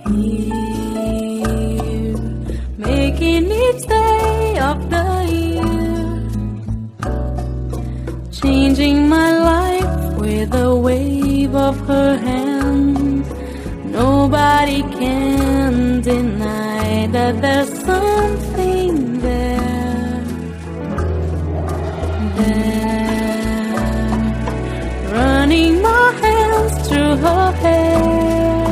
here, making each day of the year, changing my life with a wave of her hand. Nobody can deny that there's something there, running my hands through her hair,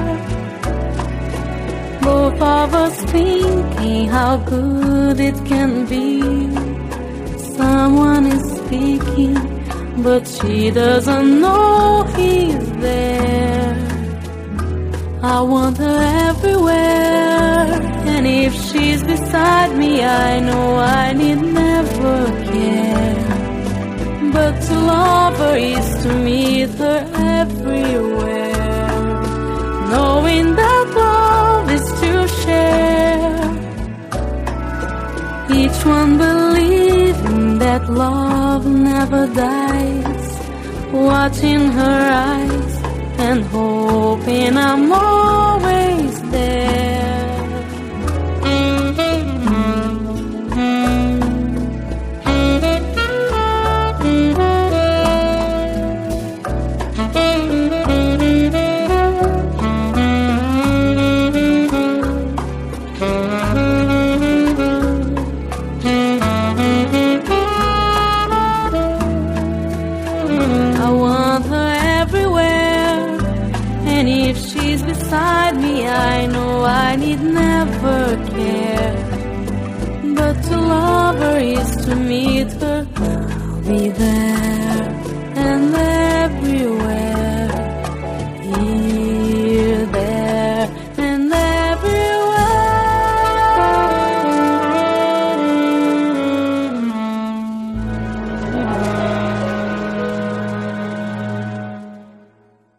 both of us thinking how good it can be. Someone is speaking, but she doesn't know he's there. I want her everywhere, and if she's beside me, I know I need never care. But to love her is to meet her everywhere, knowing that love is to share. Each one believing that love never dies, watching her eyes and hoping I'm always there. I want her everywhere, and if she's beside me, I know I need never care. But to love her is to meet her. I'll be there.